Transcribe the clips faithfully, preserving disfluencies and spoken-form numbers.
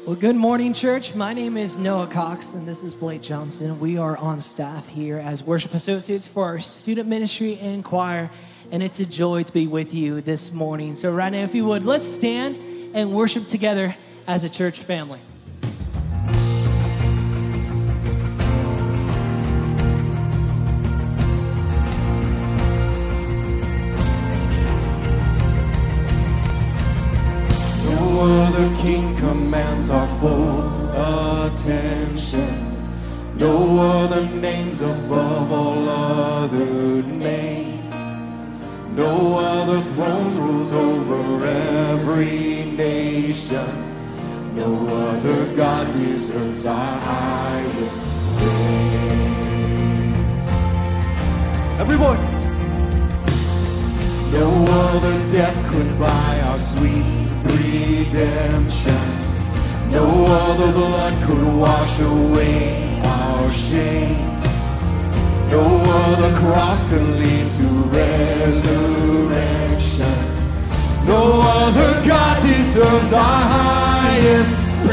Well, good morning, church. My name is Noah Cox, and this is Blake Johnson. We are on staff here as worship associates for our student ministry and choir, and it's a joy to be with you this morning. So right now, if you would, let's stand and worship together as a church family. No other king commands our full attention. No other names above all other names. No other throne rules over every nation. No other God deserves our highest praise. Every voice. No other debt could buy our sweet redemption. No other blood could wash away our shame. No other cross could lead to resurrection. No other God deserves our highest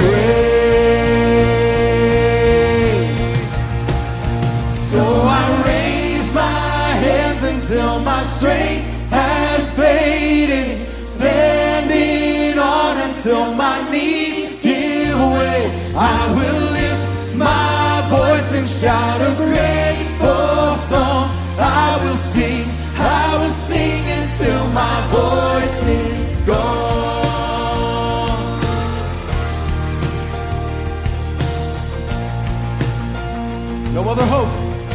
praise. So I raise my hands until my strength has faded, standing on until my knees give way. I will lift my voice and shout a grateful song. I will sing, I will sing until my voice is gone. No other hope.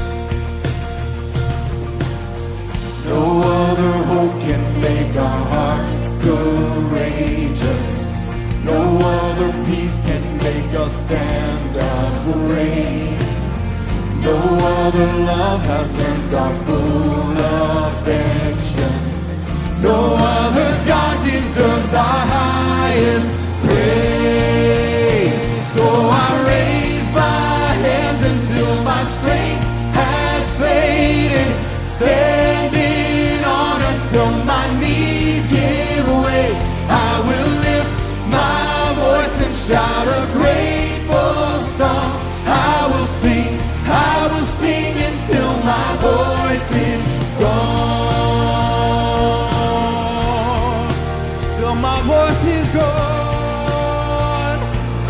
No other hope can make our hearts courageous. No other peace can make us stand afraid. No other love has earned our full affection. No other God deserves our highest praise. So I raise my hands until my strength has faded, standing on until my knees give way. I will lift my voice and shout a grateful song. I will sing, I will sing until my voice is gone. Till my voice is gone.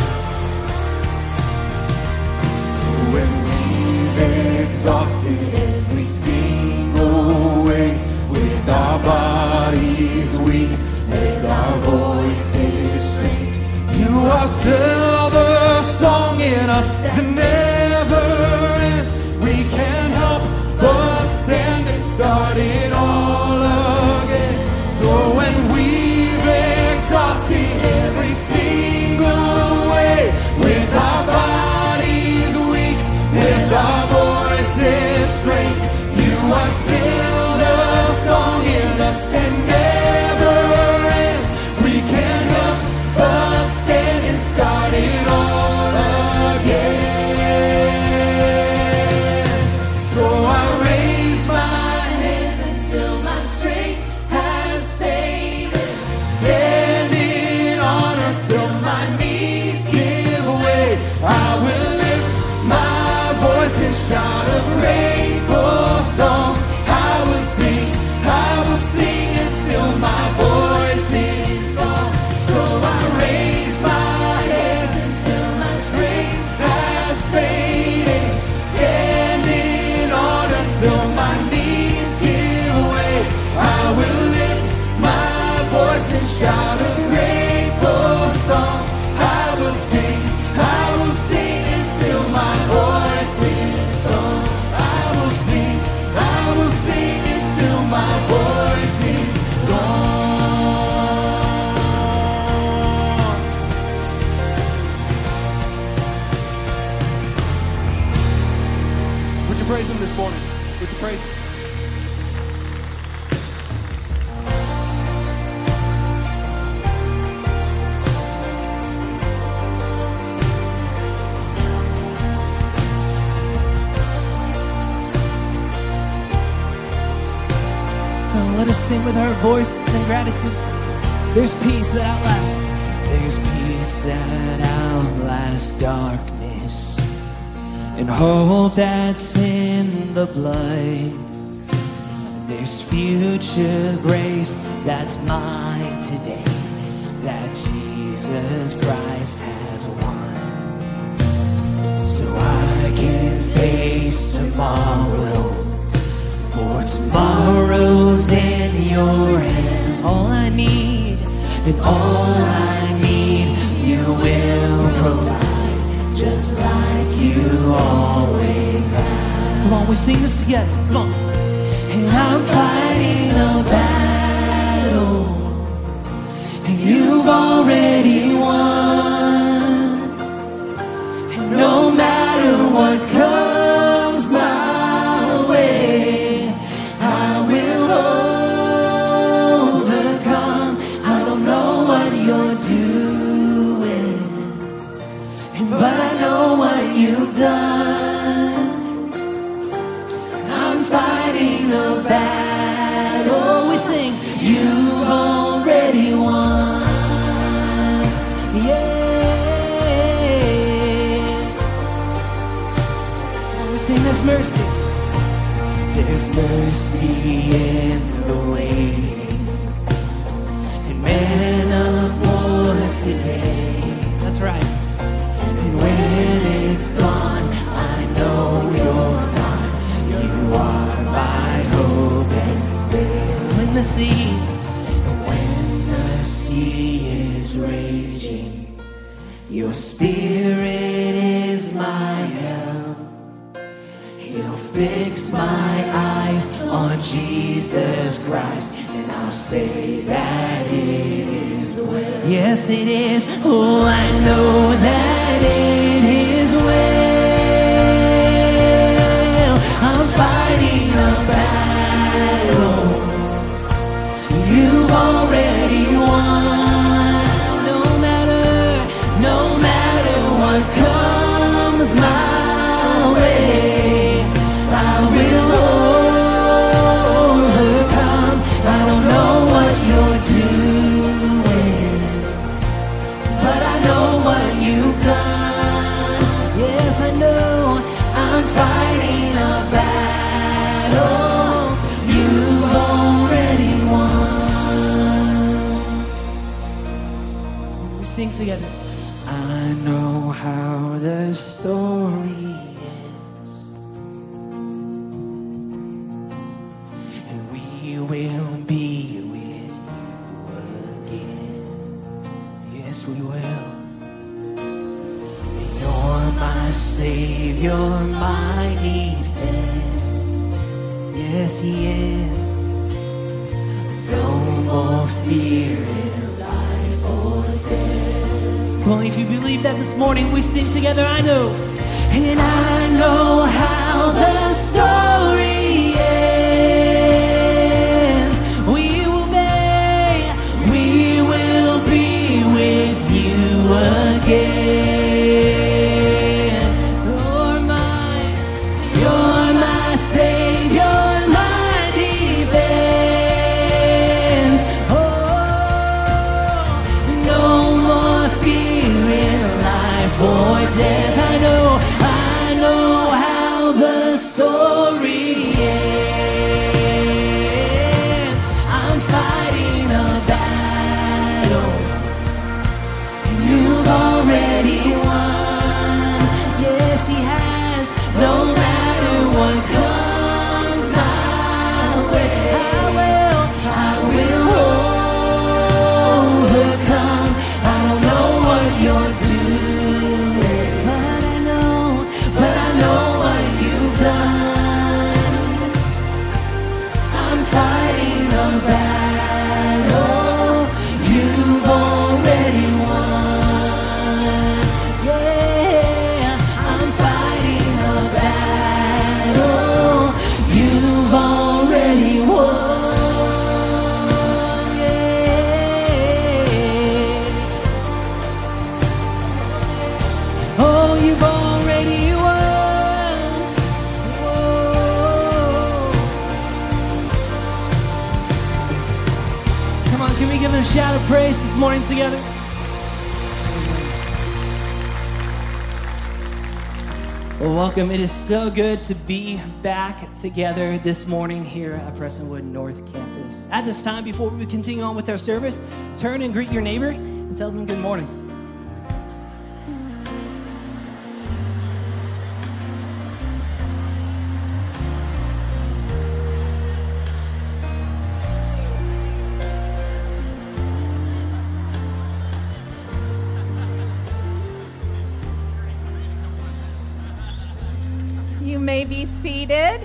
When we've exhausted every single way, with our bodies weak, with our voices strained, you are still the song in us that never ends. We can't help but stand and start it all again. So when we've exhausted every single way, with our bodies weak, with our voices strained, you are still the song in us that never ends. We can't help but stand and start it all again. So I raise my hands until my strength has faded, standing on until my knees give way. I will lift my voice and shout a grateful song. I will sing, I will sing until my voice is gone. So I raise my hands until my strength has faded, standing on until my knees give way. I will lift my voice and shout a grateful song. I will sing, I will sing until my voice is gone. I will sing, I will sing until my voice is gone. Would you praise him this morning? Would you praise him? Now let us sing with our voices and gratitude. There's peace that outlasts. There's peace that outlasts darkness, and hope that's in the blood. There's future grace that's mine today, that Jesus Christ has won. So I can face tomorrow, for tomorrow's in your hands. All I need, and all I need, you will provide, just like you always have. Come on, we sing this together. Come on. And I'm fighting a battle, and you've already won. And no matter what comes my way, I will overcome. I don't know what you're doing, but I know what you've done. I'm fighting a battle. We sing, you've already won. Yeah. We sing, there's mercy. There's mercy in the waiting, and man of war today. That's right. And when it's gone, I know you're gone. You are my hope and stay. When the sea, when the sea is raging, your spirit is my help. He'll fix my eyes on Jesus Christ, and I'll say that it is well. Yes, it is. Oh, I know that it is well. I'm fighting a battle. You've already won. No matter, no matter what comes my way, I will overcome. I don't know what you're doing, but I know what you've done. Yes, I know I'm fighting a battle. You've already won. We sing together. I know how the story ends, and we will be with you again. Yes, we will. And you're my Savior, my defense. Yes, He is. No more fear in life or death. Come on, if you believe that this morning, we sing together, I know. And I know how the story ends. We will be, we will be with you again. You're mine, you're my Savior, my defense. Oh, no more fear in life or death. I know, I know how the story ends. I'm fighting a battle, and you've already won. Yes, He has. No matter what comes my way, I will, I will overcome. I don't know what you're doing, but I know, but I know what you've done. I'm fighting a battle. You've already won. Yeah, I'm fighting a battle. You've already won. Yeah. Oh, you've already won. Whoa. Come on, can we give Him a shout of praise this morning together? Well, welcome. It is so good to be back together this morning here at Prestonwood North Campus. At this time, before we continue on with our service, turn and greet your neighbor and tell them good morning. May be seated.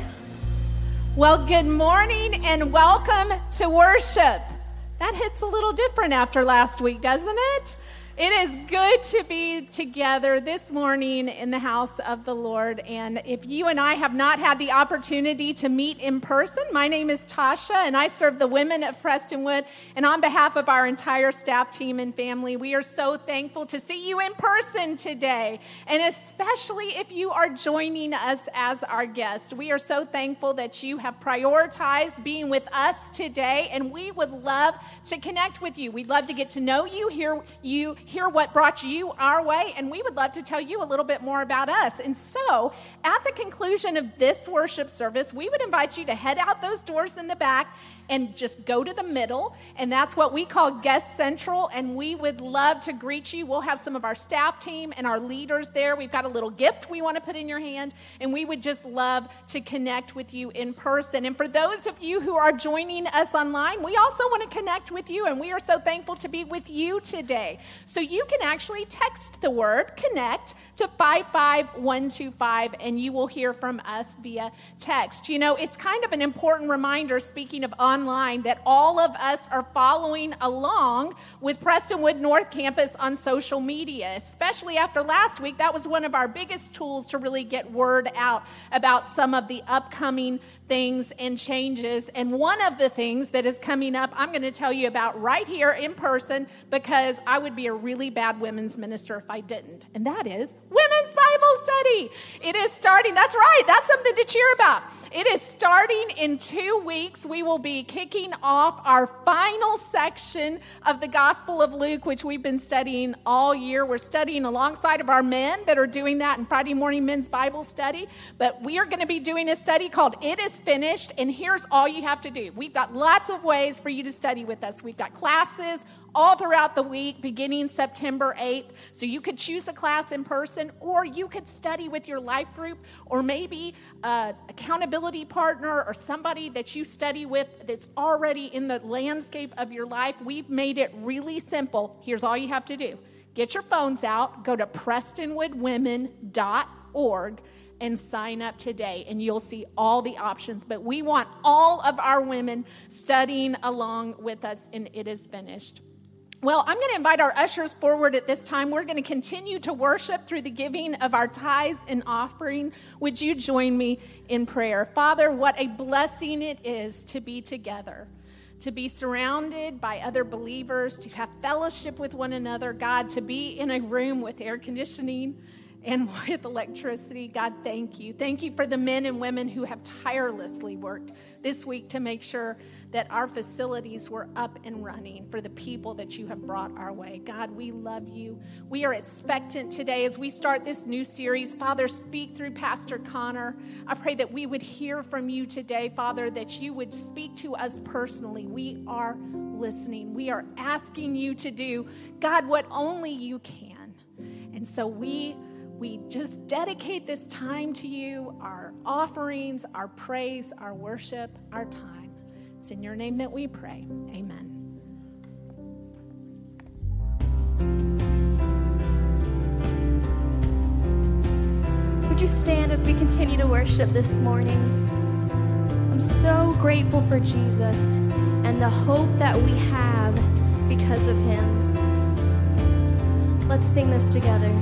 Well, good morning and welcome to worship. That hits a little different after last week, doesn't it? It is good to be together this morning in the house of the Lord. And if you and I have not had the opportunity to meet in person, my name is Tasha, and I serve the women of Prestonwood. And on behalf of our entire staff team and family, we are so thankful to see you in person today. And especially if you are joining us as our guest. We are so thankful that you have prioritized being with us today. And we would love to connect with you. We'd love to get to know you, hear you. hear what brought you our way, and we would love to tell you a little bit more about us. And so, at the conclusion of this worship service, we would invite you to head out those doors in the back and just go to the middle, and that's what we call Guest Central, and we would love to greet you. We'll have some of our staff team and our leaders there. We've got a little gift we want to put in your hand, and we would just love to connect with you in person. And for those of you who are joining us online, we also want to connect with you, and we are so thankful to be with you today. So you can actually text the word connect to five five one two five, and you will hear from us via text. You know, it's kind of an important reminder, speaking of online, that all of us are following along with Prestonwood North Campus on social media, especially after last week. That was one of our biggest tools to really get word out about some of the upcoming things and changes. And one of the things that is coming up, I'm going to tell you about right here in person, because I would be a really bad women's minister if I didn't. And that is Women's Bible Study. It is starting. That's right. That's something to cheer about. It is starting in two weeks. We will be kicking off our final section of the Gospel of Luke, which we've been studying all year. We're studying alongside of our men that are doing that in Friday morning men's Bible study. But we are going to be doing a study called It Is Finished. And here's all you have to do. We've got lots of ways for you to study with us. We've got classes all throughout the week, beginning September eighth. So you could choose a class in person, or you could study with your life group, or maybe an accountability partner or somebody that you study with that's already in the landscape of your life. We've made it really simple. Here's all you have to do. Get your phones out, go to prestonwood women dot org, and sign up today, and you'll see all the options. But we want all of our women studying along with us, and It Is Finished. Well, I'm going to invite our ushers forward at this time. We're going to continue to worship through the giving of our tithes and offering. Would you join me in prayer? Father, what a blessing it is to be together, to be surrounded by other believers, to have fellowship with one another. God, to be in a room with air conditioning and with electricity. God, thank you. Thank you for the men and women who have tirelessly worked this week to make sure that our facilities were up and running for the people that you have brought our way. God, we love you. We are expectant today as we start this new series. Father, speak through Pastor Connor. I pray that we would hear from you today, Father, that you would speak to us personally. We are listening. We are asking you to do, God, what only you can. And so we We just dedicate this time to you, our offerings, our praise, our worship, our time. It's in your name that we pray. Amen. Would you stand as we continue to worship this morning? I'm so grateful for Jesus and the hope that we have because of him. Let's sing this together.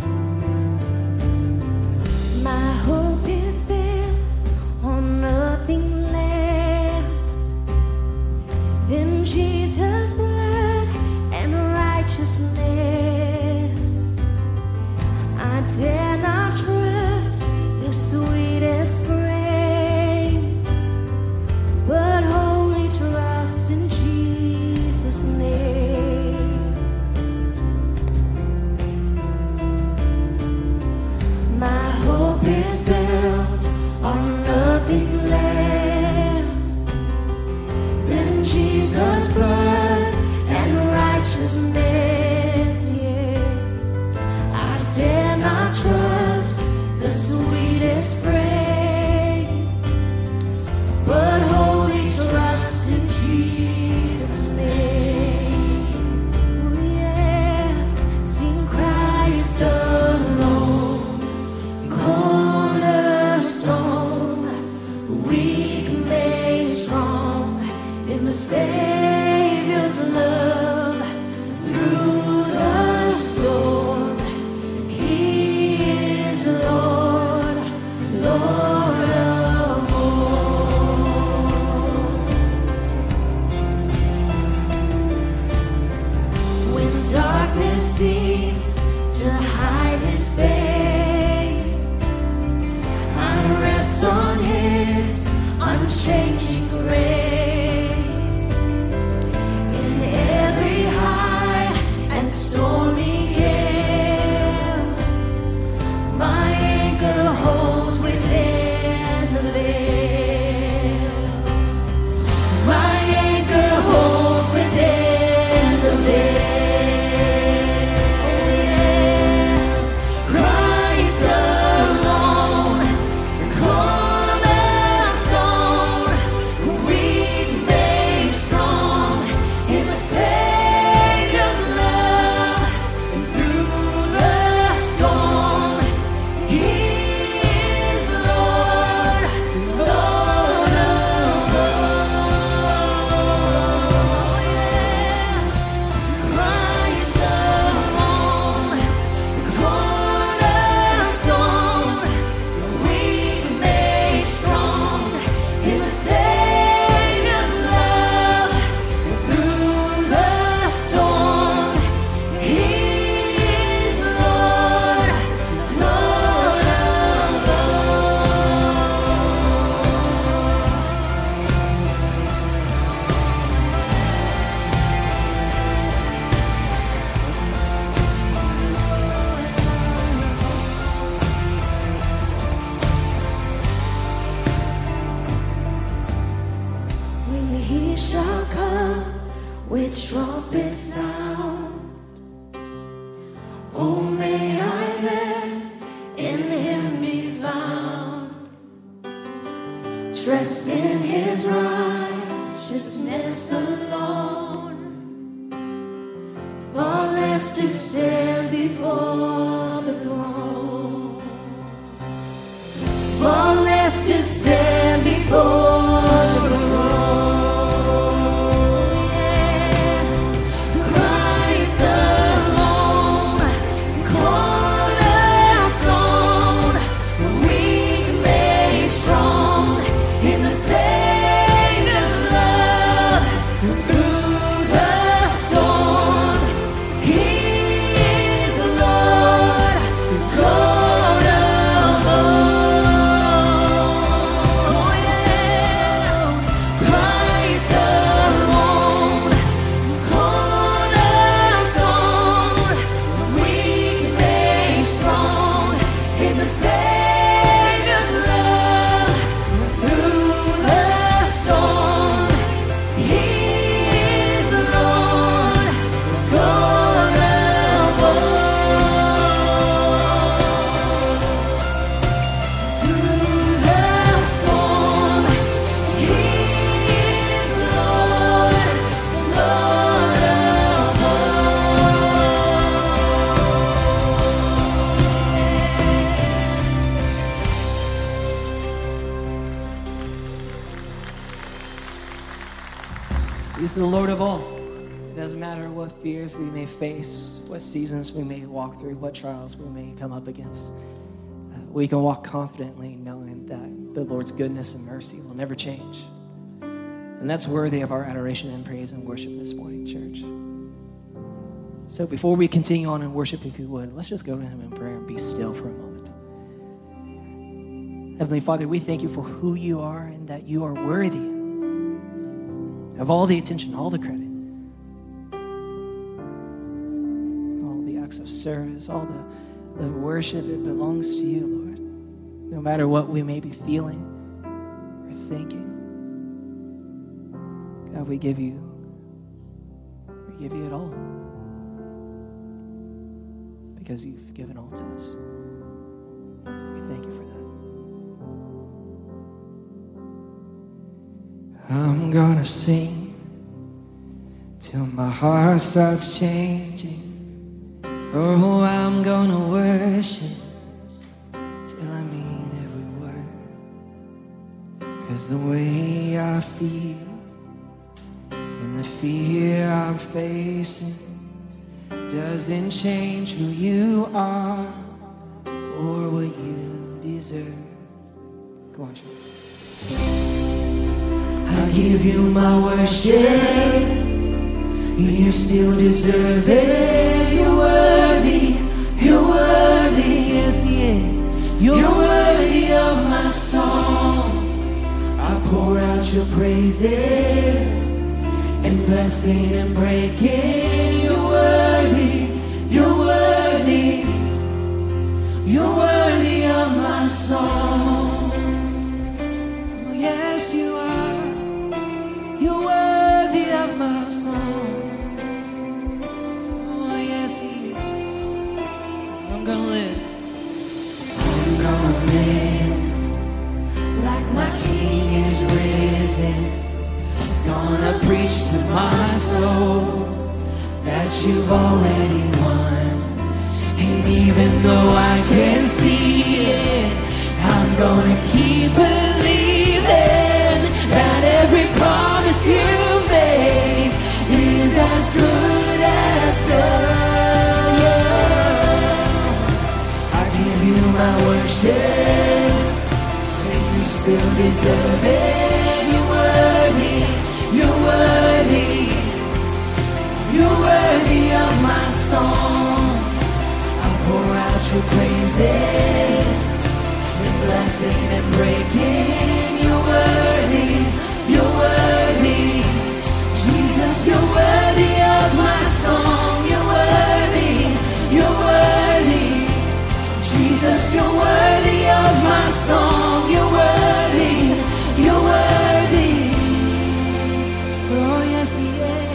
My hope is built on nothing less than Jesus' blood and righteousness. I dare not trust the sweetest frame, but wholly trust in Jesus' name. My hope is stormy gale. My anchor holds within the veil. My anchor holds within the veil. Yes, Christ alone, cornerstone, weak made strong in the Savior's love. And through the storm, He is Lord, Lord of all. Yeah. Christ alone, cornerstone, weak made strong in the Savior's love. And through the storm, He is Lord, Lord of When He shall come with trumpet sound, oh, may I then in Him be found, dressed in His righteousness alone, faultless to stand before the throne, faultless to stand before the throne. Yes, Christ alone, cornerstone, weak made strong in the Savior's love. And through the storm, He is Lord, Lord of all. Yeah, Christ alone, cornerstone, weak made strong in the Savior's love. Through the storm, He is Lord, Lord of all. Through the storm, He is Lord, Lord of He's the Lord of all. It doesn't matter what fears we may face, what seasons we may walk through, what trials we may come up against. Uh, we can walk confidently knowing that the Lord's goodness and mercy will never change. And that's worthy of our adoration and praise and worship this morning, church. So before we continue on in worship, if you would, let's just go to Him in prayer and be still for a moment. Heavenly Father, we thank You for who You are and that You are worthy of all the attention, all the credit, all the acts of service, all the, the worship. It belongs to You, Lord. No matter what we may be feeling or thinking, God, we give You, we give You it all because You've given all to us. We thank You for that. I'm gonna sing till my heart starts changing. Oh, I'm gonna worship till I mean every word. 'Cause the way I feel and the fear I'm facing doesn't change who You are or what You deserve. Come on, church. I give You my worship, You still deserve it. You're worthy, You're worthy, yes, yes. You're worthy of my song. I pour out Your praises and blessing and breaking. You're worthy, I'm gonna live. I'm gonna live like my King is risen. Gonna preach to my soul that you've already won. And even though I can't see it, I'm gonna keep believing that every promise you made is as good as done. Yeah. I give you my worship, and you still deserve it. You're worthy, you're worthy, you're worthy of my song. I'll pour out your praises, with blessing and breaking. You're worthy, you're worthy, Jesus, you're worthy of my song. You're worthy, you're worthy, Jesus, you're worthy of my song. You're worthy, you're worthy. Oh yes, he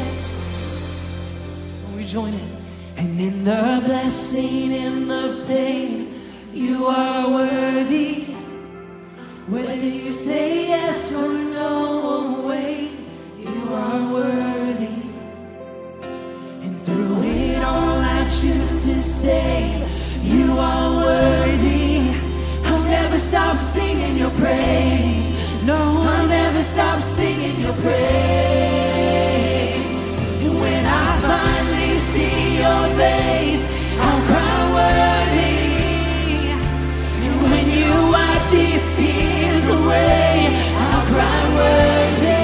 is. We join in. And in the blessing, in the pain, you are worthy. Whether you say yes or no, wait, you are worthy. And through it all I choose to say, you are worthy. I'll never stop singing your praise. No, I'll never stop singing your praise. And when I finally see your face, I'll cry worthy. And when you wipe these tears away, I'll cry worthy.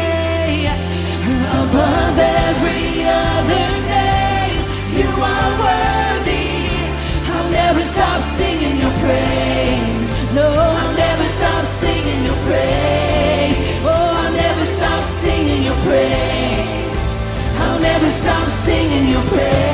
Above every other name, you are worthy. I'll never stop singing your praise. No, I'll never stop singing your praise. Oh, I'll never stop singing your praise. I'll never stop singing your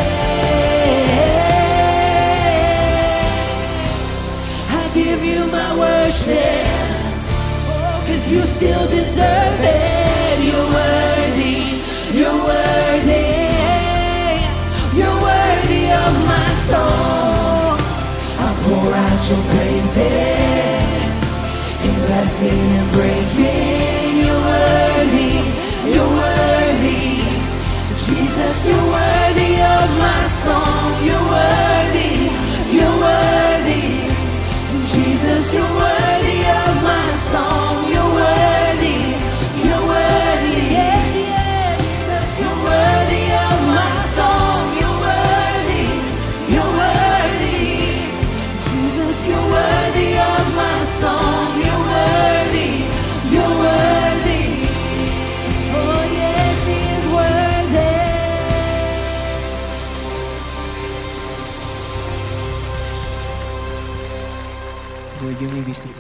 praise. I give you my worship, oh, 'cause you still deserve it. You're worthy, you're worthy, you're worthy of my song. I'll pour out your praises, in blessing and breaking. You're worthy, you're worthy, Jesus, you're worthy of my song. You're worthy, you're worthy, Jesus, you're worthy of my song. You're worthy, you're worthy, yes, yes, Jesus, you're worthy of my song. You're worthy, you're worthy, Jesus, you're worthy of my song. You're worthy, you're worthy, oh yes, he is worthy. Lord, you may be seated.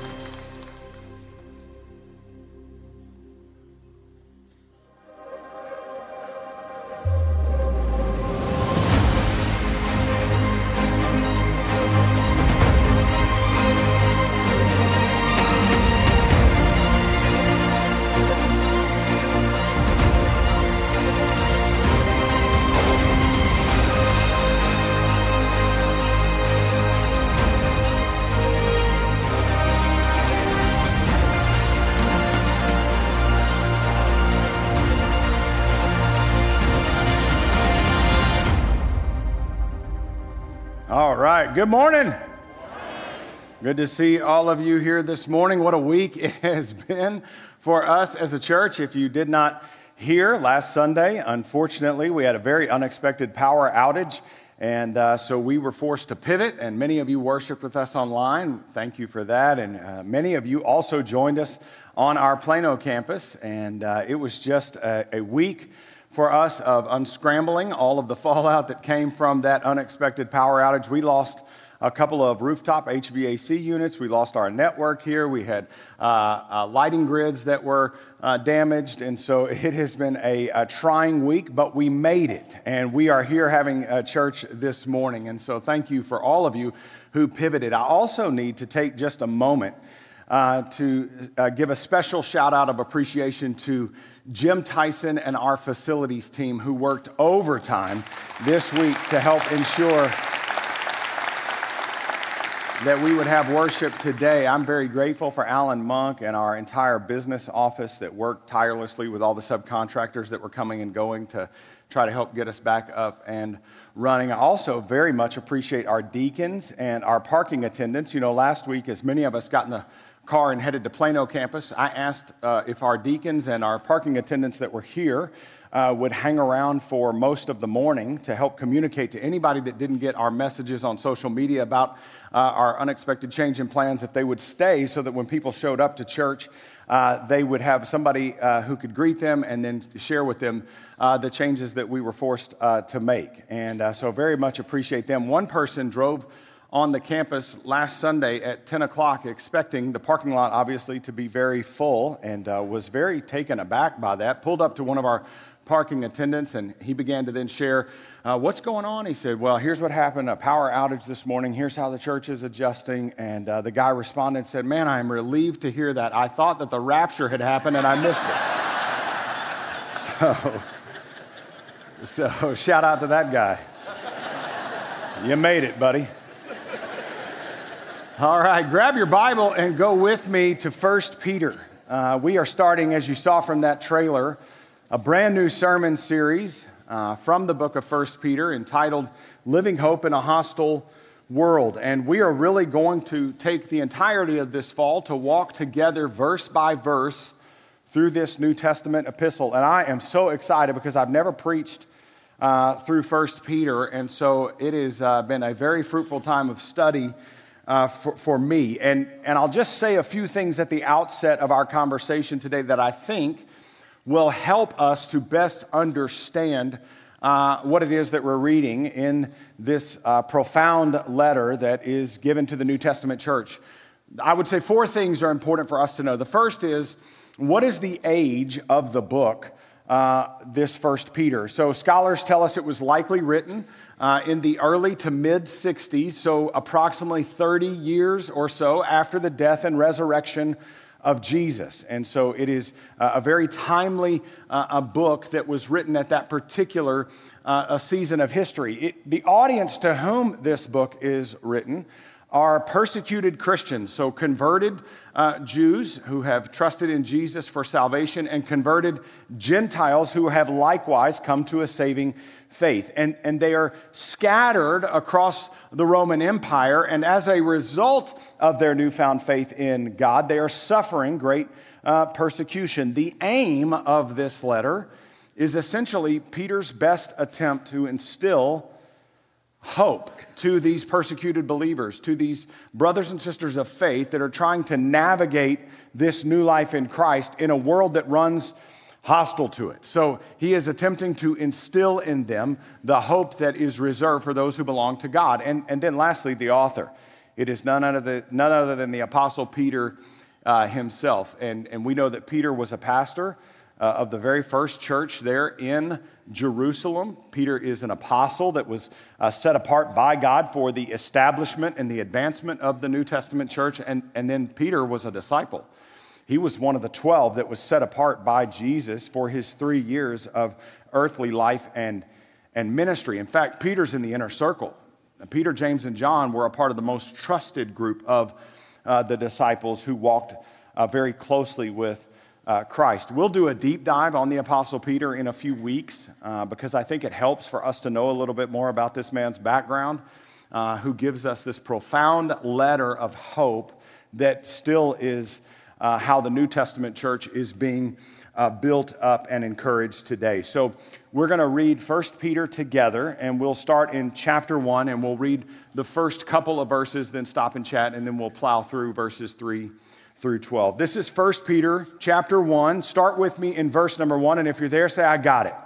All right, good morning. Good to see all of you here this morning. What a week it has been for us as a church. If you did not hear last Sunday, unfortunately, we had a very unexpected power outage, and uh, so we were forced to pivot, and many of you worshiped with us online. Thank you for that, and uh, many of you also joined us on our Plano campus, and uh, it was just a, a week for us of unscrambling all of the fallout that came from that unexpected power outage. We lost a couple of rooftop H V A C units. We lost our network here. We had uh, uh, lighting grids that were uh, damaged. And so it has been a, a trying week, but we made it. And we are here having a church this morning. And so thank you for all of you who pivoted. I also need to take just a moment uh, to uh, give a special shout out of appreciation to Jim Tyson and our facilities team who worked overtime this week to help ensure that we would have worship today. I'm very grateful for Alan Monk and our entire business office that worked tirelessly with all the subcontractors that were coming and going to try to help get us back up and running. I also very much appreciate our deacons and our parking attendants. You know, last week, as many of us got in the car and headed to Plano campus, I asked uh, if our deacons and our parking attendants that were here Uh, would hang around for most of the morning to help communicate to anybody that didn't get our messages on social media about uh, our unexpected change in plans, if they would stay so that when people showed up to church, uh, they would have somebody uh, who could greet them and then share with them uh, the changes that we were forced uh, to make. And uh, so very much appreciate them. One person drove on the campus last Sunday at ten o'clock, expecting the parking lot obviously to be very full, and uh, was very taken aback by that. Pulled up to one of our parking attendants, and he began to then share uh, what's going on. He said, well, here's what happened, a power outage this morning. Here's how the church is adjusting. And uh, the guy responded and said, man, I am relieved to hear that. I thought that the rapture had happened, and I missed it. so, so shout out to that guy. You made it, buddy. All right, grab your Bible and go with me to First Peter. Uh, we are starting, as you saw from that trailer, a brand new sermon series uh, from the book of First Peter entitled Living Hope in a Hostile World. And we are really going to take the entirety of this fall to walk together verse by verse through this New Testament epistle. And I am so excited because I've never preached uh, through First Peter. And so it has uh, been a very fruitful time of study uh, for, for me. And, and I'll just say a few things at the outset of our conversation today that I think will help us to best understand uh, what it is that we're reading in this uh, profound letter that is given to the New Testament church. I would say four things are important for us to know. The first is, what is the age of the book, uh, this First Peter? So scholars tell us it was likely written uh, in the early to mid-sixties, so approximately thirty years or so after the death and resurrection of Jesus. And so it is a very timely uh, a book that was written at that particular uh, a season of history. It, the audience to whom this book is written are persecuted Christians, so converted uh, Jews who have trusted in Jesus for salvation, and converted Gentiles who have likewise come to a saving faith. And, and they are scattered across the Roman Empire, and as a result of their newfound faith in God, they are suffering great uh, persecution. The aim of this letter is essentially Peter's best attempt to instill hope to these persecuted believers, to these brothers and sisters of faith that are trying to navigate this new life in Christ in a world that runs hostile to it. So he is attempting to instill in them the hope that is reserved for those who belong to God. And, and then lastly, the author. It is none other than, none other than the Apostle Peter uh, himself. And, and we know that Peter was a pastor uh, of the very first church there in Jerusalem. Peter is an apostle that was uh, set apart by God for the establishment and the advancement of the New Testament church. And, and then Peter was a disciple. He was one of the twelve that was set apart by Jesus for his three years of earthly life and, and ministry. In fact, Peter's in the inner circle. Peter, James, and John were a part of the most trusted group of uh, the disciples who walked uh, very closely with uh, Christ. We'll do a deep dive on the Apostle Peter in a few weeks uh, because I think it helps for us to know a little bit more about this man's background, uh, who gives us this profound letter of hope that still is Uh, how the New Testament church is being uh, built up and encouraged today. So we're going to read First Peter together, and we'll start in chapter one, and we'll read the first couple of verses, then stop and chat, and then we'll plow through verses three through twelve. This is First Peter chapter one. Start with me in verse number one, and if you're there, say, I got it.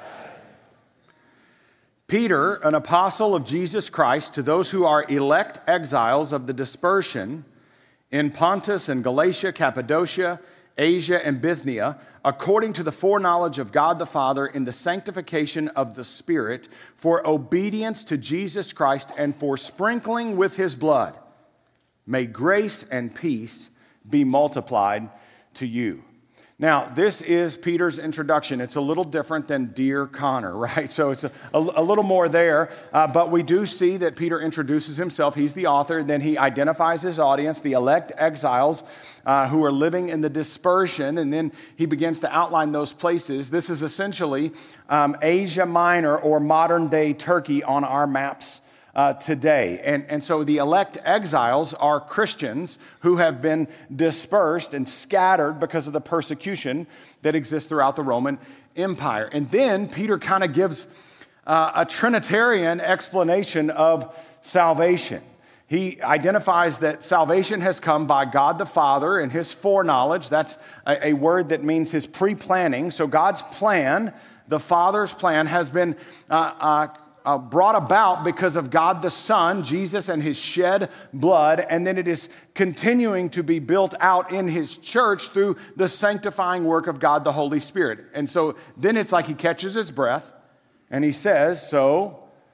Peter, an apostle of Jesus Christ, to those who are elect exiles of the dispersion in Pontus and Galatia, Cappadocia, Asia, and Bithynia, according to the foreknowledge of God the Father in the sanctification of the Spirit, for obedience to Jesus Christ and for sprinkling with his blood. May grace and peace be multiplied to you. Now, this is Peter's introduction. It's a little different than Dear Connor, right? So it's a, a, a little more there, uh, but we do see that Peter introduces himself. He's the author. Then he identifies his audience, the elect exiles uh, who are living in the dispersion, and then he begins to outline those places. This is essentially um, Asia Minor or modern-day Turkey on our maps Uh, today. And, and so the elect exiles are Christians who have been dispersed and scattered because of the persecution that exists throughout the Roman Empire. And then Peter kind of gives uh, a Trinitarian explanation of salvation. He identifies that salvation has come by God the Father and his foreknowledge. That's a, a word that means his pre-planning. So God's plan, the Father's plan, has been uh, uh, Uh, brought about because of God the Son, Jesus, and his shed blood, and then it is continuing to be built out in his church through the sanctifying work of God the Holy Spirit. And so then it's like he catches his breath, and he says, so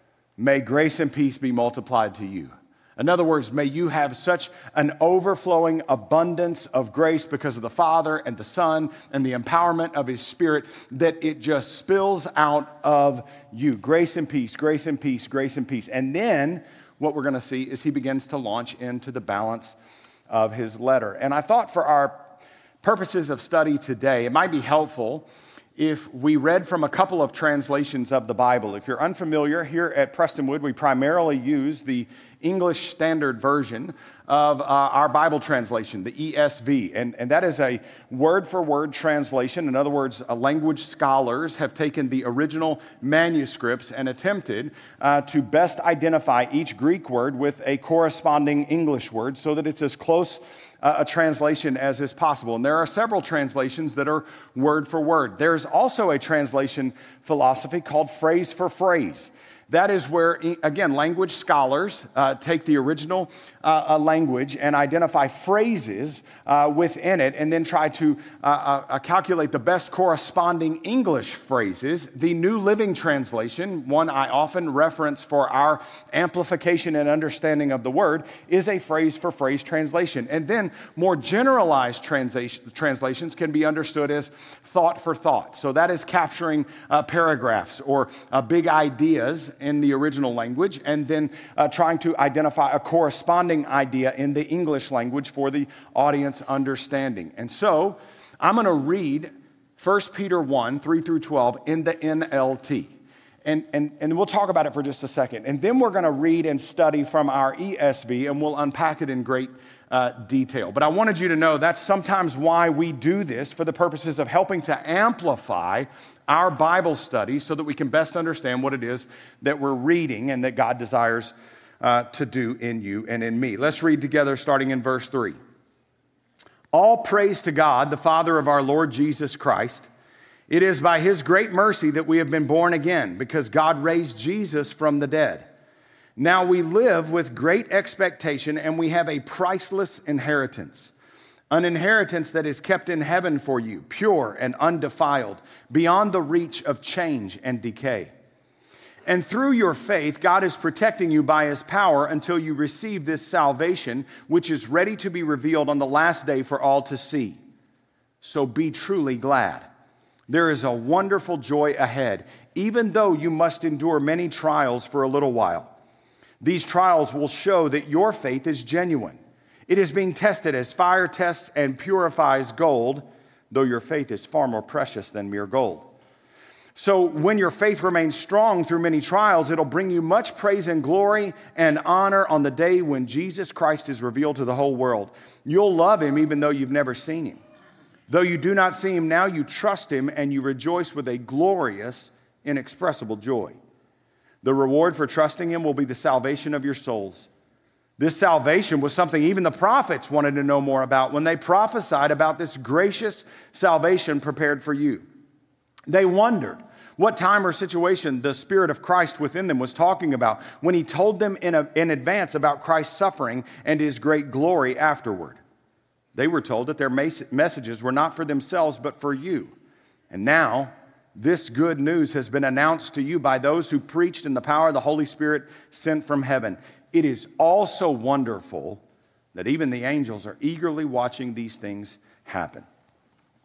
may grace and peace be multiplied to you. In other words, may you have such an overflowing abundance of grace because of the Father and the Son and the empowerment of his Spirit that it just spills out of you. Grace and peace, grace and peace, grace and peace. And then what we're going to see is he begins to launch into the balance of his letter. And I thought for our purposes of study today, it might be helpful if we read from a couple of translations of the Bible. If you're unfamiliar, here at Prestonwood, we primarily use the English Standard Version of uh, our Bible translation, the E S V. And, and that is a word-for-word translation. In other words, uh, language scholars have taken the original manuscripts and attempted uh, to best identify each Greek word with a corresponding English word so that it's as close uh, a translation as is possible. And there are several translations that are word for word. There's also a translation philosophy called phrase for phrase. That is where, again, language scholars uh, take the original uh, language and identify phrases uh, within it and then try to uh, uh, calculate the best corresponding English phrases. The New Living Translation, one I often reference for our amplification and understanding of the word, is a phrase-for-phrase translation. And then more generalized translation, translations can be understood as thought for thought. So that is capturing uh, paragraphs or uh, big ideas in the original language, and then uh, trying to identify a corresponding idea in the English language for the audience understanding. And so I'm going to read First Peter one, three through twelve in the N L T. And, and, and we'll talk about it for just a second. And then we're going to read and study from our E S V, and we'll unpack it in great uh, detail. But I wanted you to know that's sometimes why we do this, for the purposes of helping to amplify our Bible study so that we can best understand what it is that we're reading and that God desires uh, to do in you and in me. Let's read together starting in verse three. All praise to God, the Father of our Lord Jesus Christ. It is by his great mercy that we have been born again, because God raised Jesus from the dead. Now we live with great expectation, and we have a priceless inheritance, an inheritance that is kept in heaven for you, pure and undefiled, beyond the reach of change and decay. And through your faith, God is protecting you by his power until you receive this salvation, which is ready to be revealed on the last day for all to see. So be truly glad. There is a wonderful joy ahead, even though you must endure many trials for a little while. These trials will show that your faith is genuine. It is being tested as fire tests and purifies gold, though your faith is far more precious than mere gold. So when your faith remains strong through many trials, it'll bring you much praise and glory and honor on the day when Jesus Christ is revealed to the whole world. You'll love him even though you've never seen him. Though you do not see him now, you trust him and you rejoice with a glorious, inexpressible joy. The reward for trusting him will be the salvation of your souls. This salvation was something even the prophets wanted to know more about when they prophesied about this gracious salvation prepared for you. They wondered what time or situation the Spirit of Christ within them was talking about when he told them in, a, in advance about Christ's suffering and his great glory afterward. They were told that their mes- messages were not for themselves but for you. And now, this good news has been announced to you by those who preached in the power of the Holy Spirit sent from heaven. It is also wonderful that even the angels are eagerly watching these things happen.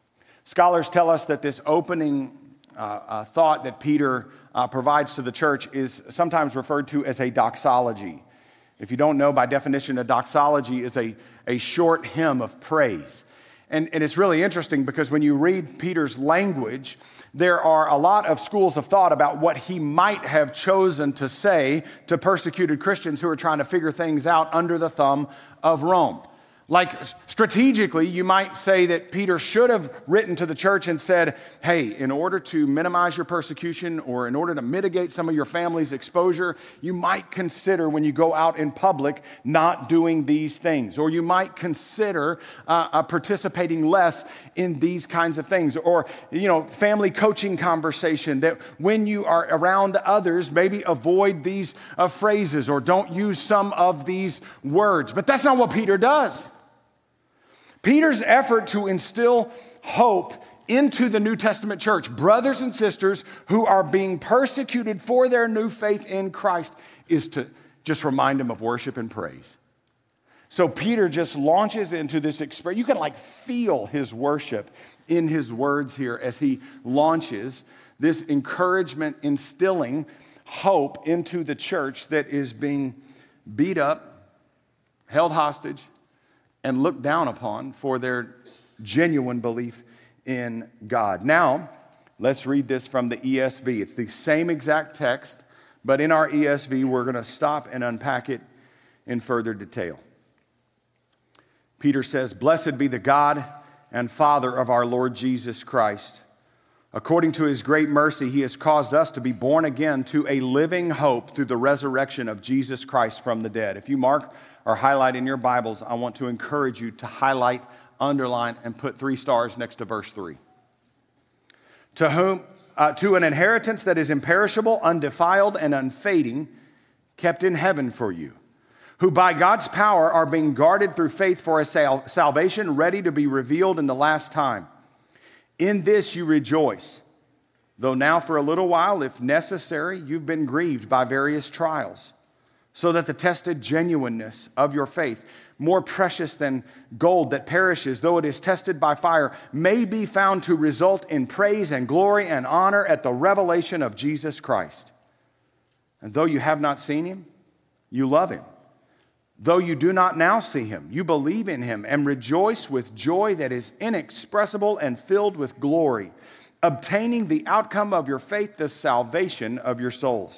Scholars tell us that this opening uh, uh, thought that Peter uh, provides to the church is sometimes referred to as a doxology. If you don't know, by definition, a doxology is a, a short hymn of praise. And, and it's really interesting because when you read Peter's language, there are a lot of schools of thought about what he might have chosen to say to persecuted Christians who are trying to figure things out under the thumb of Rome. Like strategically, you might say that Peter should have written to the church and said, hey, in order to minimize your persecution or in order to mitigate some of your family's exposure, you might consider when you go out in public not doing these things. Or you might consider uh, uh, participating less in these kinds of things. Or, you know, family coaching conversation that when you are around others, maybe avoid these uh, phrases or don't use some of these words. But that's not what Peter does. Peter's effort to instill hope into the New Testament church, brothers and sisters who are being persecuted for their new faith in Christ, is to just remind them of worship and praise. So Peter just launches into this experience. You can like feel his worship in his words here as he launches this encouragement, instilling hope into the church that is being beat up, held hostage, and looked down upon for their genuine belief in God. Now, let's read this from the E S V. It's the same exact text, but in our E S V, we're going to stop and unpack it in further detail. Peter says, "Blessed be the God and Father of our Lord Jesus Christ. According to his great mercy, he has caused us to be born again to a living hope through the resurrection of Jesus Christ from the dead." If you mark or highlight in your Bibles, I want to encourage you to highlight, underline, and put three stars next to verse three. To whom, uh, to an inheritance that is imperishable, undefiled, and unfading, kept in heaven for you, who by God's power are being guarded through faith for a sal- salvation ready to be revealed in the last time. In this you rejoice, though now for a little while, if necessary, you've been grieved by various trials, so that the tested genuineness of your faith, more precious than gold that perishes, though it is tested by fire, may be found to result in praise and glory and honor at the revelation of Jesus Christ. And though you have not seen him, you love him. Though you do not now see him, you believe in him and rejoice with joy that is inexpressible and filled with glory, obtaining the outcome of your faith, the salvation of your souls.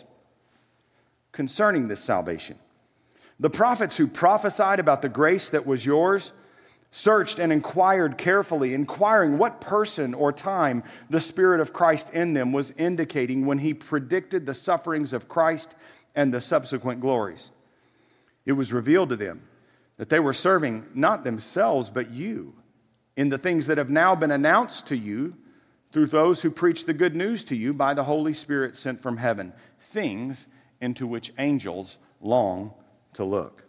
Concerning this salvation, the prophets who prophesied about the grace that was yours searched and inquired carefully, inquiring what person or time the Spirit of Christ in them was indicating when he predicted the sufferings of Christ and the subsequent glories. It was revealed to them that they were serving not themselves but you in the things that have now been announced to you through those who preach the good news to you by the Holy Spirit sent from heaven, things into which angels long to look.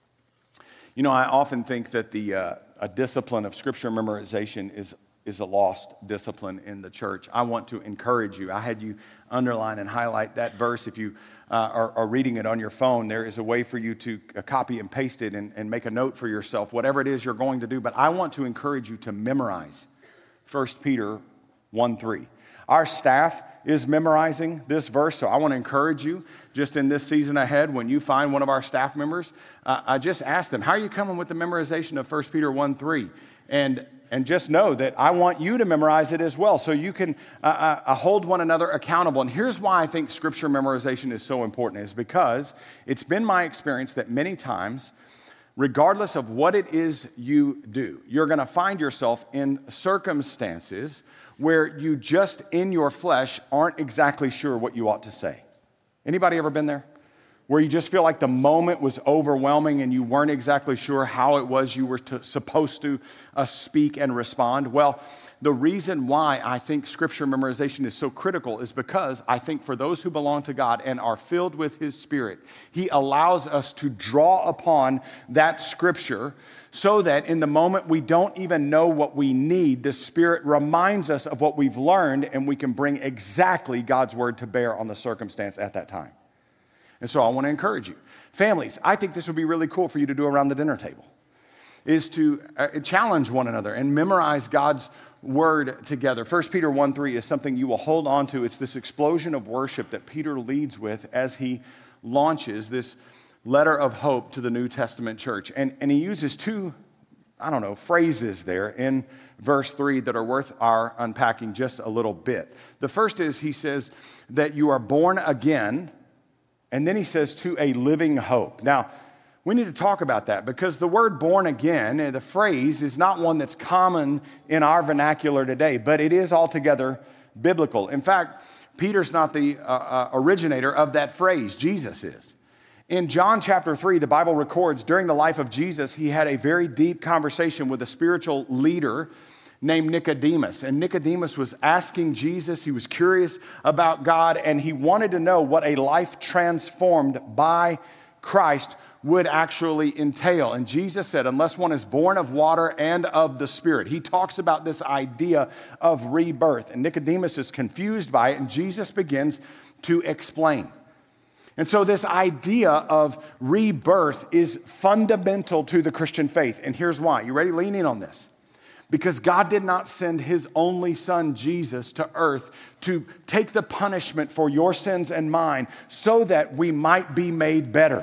You know, I often think that the uh, a discipline of scripture memorization is is a lost discipline in the church. I want to encourage you. I had you underline and highlight that verse. If you uh, are, are reading it on your phone, there is a way for you to uh, copy and paste it and, and make a note for yourself, whatever it is you're going to do. But I want to encourage you to memorize First Peter one three. Our staff is memorizing this verse, so I want to encourage you just in this season ahead when you find one of our staff members, uh, I just ask them, how are you coming with the memorization of First Peter one three? And and just know that I want you to memorize it as well so you can uh, uh, hold one another accountable. And here's why I think scripture memorization is so important, is because it's been my experience that many times, regardless of what it is you do, you're going to find yourself in circumstances where you just in your flesh aren't exactly sure what you ought to say. Anybody ever been there? Where you just feel like the moment was overwhelming and you weren't exactly sure how it was you were to, supposed to uh, speak and respond? Well, the reason why I think scripture memorization is so critical is because I think for those who belong to God and are filled with his Spirit, he allows us to draw upon that scripture so that in the moment we don't even know what we need, the Spirit reminds us of what we've learned and we can bring exactly God's word to bear on the circumstance at that time. And so I want to encourage you. Families, I think this would be really cool for you to do around the dinner table, is to uh, challenge one another and memorize God's word together. First Peter one three is something you will hold on to. It's this explosion of worship that Peter leads with as he launches this letter of hope to the New Testament church. And, and he uses two, I don't know, phrases there in verse three that are worth our unpacking just a little bit. The first is he says that you are born again, and then he says to a living hope. Now, we need to talk about that because the word born again, the phrase, is not one that's common in our vernacular today, but it is altogether biblical. In fact, Peter's not the uh, uh, originator of that phrase. Jesus is. In John chapter three, the Bible records during the life of Jesus, he had a very deep conversation with a spiritual leader named Nicodemus. And Nicodemus was asking Jesus, he was curious about God, and he wanted to know what a life transformed by Christ would actually entail. And Jesus said, unless one is born of water and of the Spirit. He talks about this idea of rebirth. And Nicodemus is confused by it, and Jesus begins to explain. And so this idea of rebirth is fundamental to the Christian faith. And here's why. You ready? Lean in on this. Because God did not send his only son, Jesus, to earth to take the punishment for your sins and mine so that we might be made better.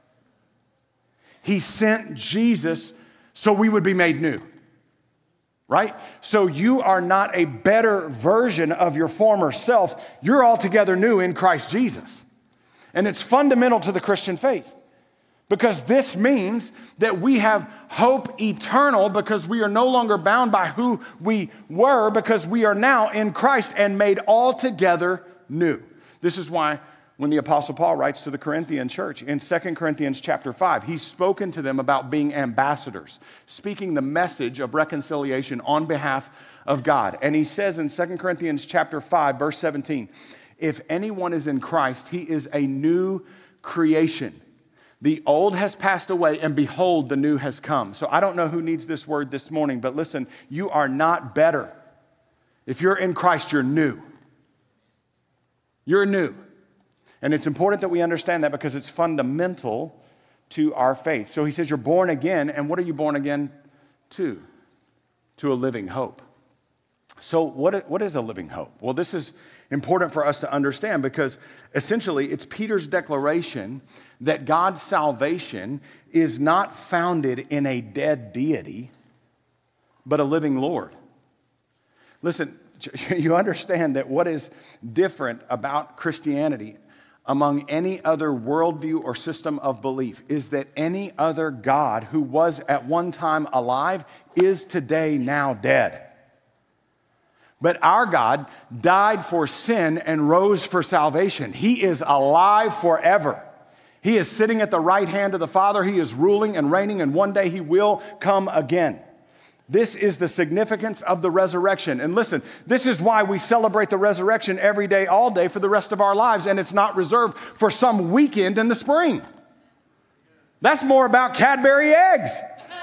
He sent Jesus so we would be made new, right? So you are not a better version of your former self. You're altogether new in Christ Jesus. And it's fundamental to the Christian faith because this means that we have hope eternal because we are no longer bound by who we were because we are now in Christ and made altogether new. This is why when the Apostle Paul writes to the Corinthian church in Second Corinthians chapter five, he's spoken to them about being ambassadors, speaking the message of reconciliation on behalf of God. And he says in Second Corinthians chapter five, verse seventeen, if anyone is in Christ, he is a new creation. The old has passed away, and behold, the new has come. So I don't know who needs this word this morning, but listen, you are not better. If you're in Christ, you're new. You're new. And it's important that we understand that because it's fundamental to our faith. So he says you're born again, and what are you born again to? To a living hope. So what, what is a living hope? Well, this is important for us to understand because essentially it's Peter's declaration that God's salvation is not founded in a dead deity, but a living Lord. Listen, you understand that what is different about Christianity among any other worldview or system of belief is that any other God who was at one time alive is today now dead. But our God died for sin and rose for salvation. He is alive forever. He is sitting at the right hand of the Father. He is ruling and reigning, and one day he will come again. This is the significance of the resurrection. And listen, this is why we celebrate the resurrection every day, all day for the rest of our lives, and it's not reserved for some weekend in the spring. That's more about Cadbury eggs.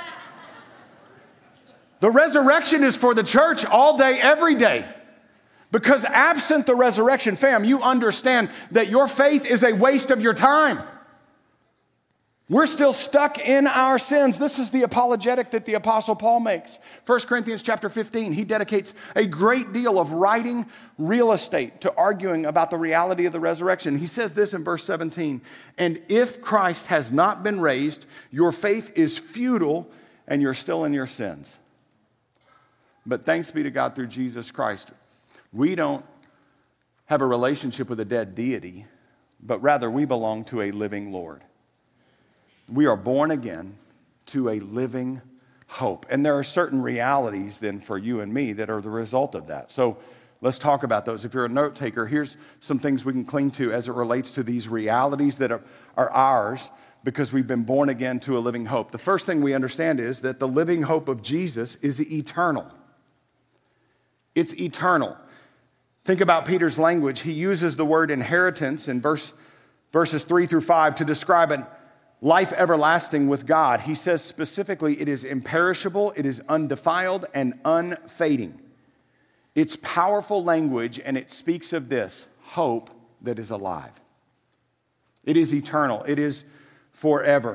The resurrection is for the church all day, every day. Because absent the resurrection, fam, you understand that your faith is a waste of your time. We're still stuck in our sins. This is the apologetic that the Apostle Paul makes. First Corinthians chapter fifteen, he dedicates a great deal of writing real estate to arguing about the reality of the resurrection. He says this in verse seventeen, and if Christ has not been raised, your faith is futile and you're still in your sins. But thanks be to God through Jesus Christ, we don't have a relationship with a dead deity, but rather we belong to a living Lord. We are born again to a living hope. And there are certain realities then for you and me that are the result of that. So let's talk about those. If you're a note taker, here's some things we can cling to as it relates to these realities that are, are ours because we've been born again to a living hope. The first thing we understand is that the living hope of Jesus is eternal. It's eternal. Think about Peter's language. He uses the word inheritance in verse, verses three through five to describe a life everlasting with God. He says specifically it is imperishable, it is undefiled, and unfading. It's powerful language, and it speaks of this hope that is alive. It is eternal. It is forever.